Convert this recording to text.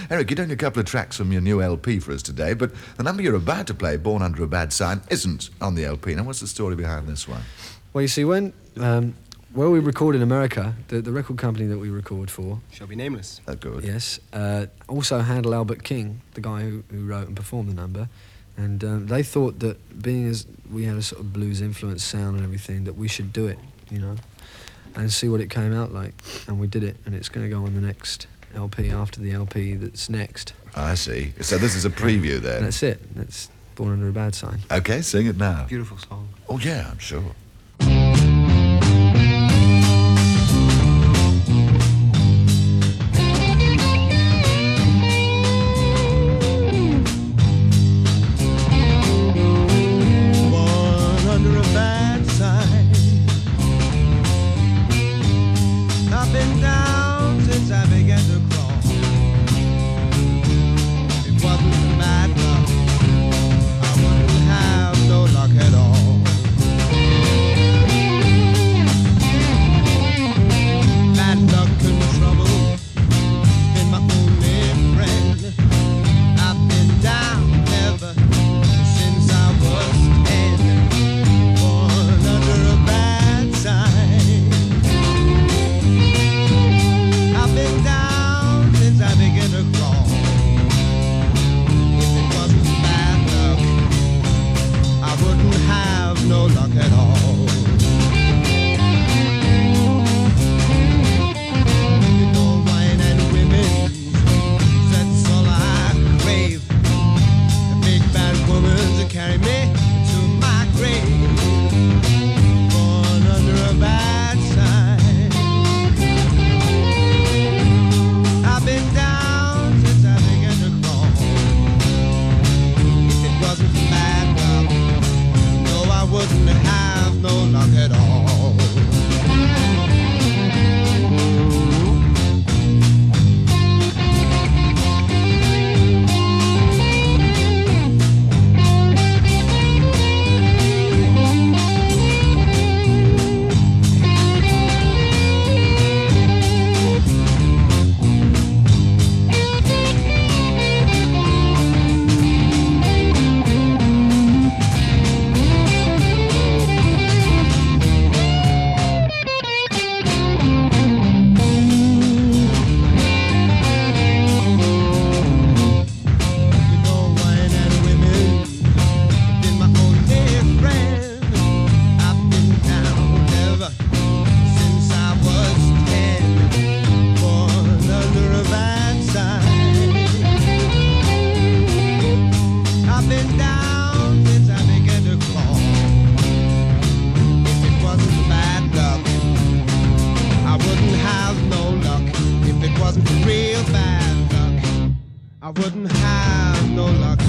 Eric, you're doing a couple of tracks from your new LP for us today, but the number you're about to play, Born Under a Bad Sign, isn't on the LP. Now, what's the story behind this one? Well, you see, when we record in America, the record company that we record for... Shall be nameless. Oh, good. Yes. Also handle Albert King, the guy who wrote and performed the number. And they thought that being as we had a sort of blues influence sound and everything, that we should do it, you know, and see what it came out like. And we did it, and it's going to go on the next LP after the LP that's next. I see. So this is a preview then? And that's it. That's Born Under a Bad Sign. Okay, sing it now. Beautiful song. Oh, yeah, I'm sure. I wouldn't have no luck.